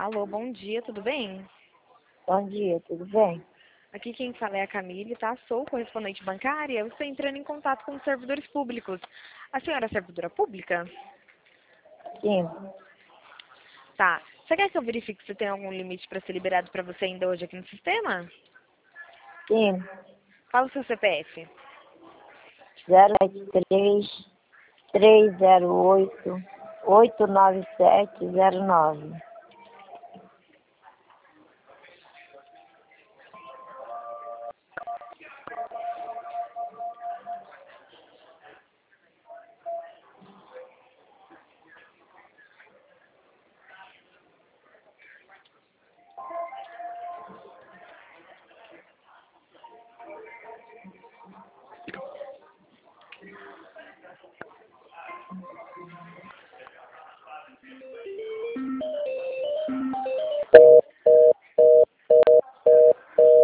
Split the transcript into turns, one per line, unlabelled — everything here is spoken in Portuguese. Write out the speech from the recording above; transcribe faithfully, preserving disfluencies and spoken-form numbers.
Alô, bom dia, tudo bem?
Bom dia, tudo bem?
Aqui quem fala é a Camille, tá? Sou correspondente bancária. Eu estou entrando em contato com os servidores públicos. A senhora é servidora pública?
Sim,
Tá. Você quer que eu verifique se tem algum limite para ser liberado para você ainda hoje aqui no sistema?
sim.
Fala o seu C P F.
zero sete três, três zero oito, oito nove sete zero nove.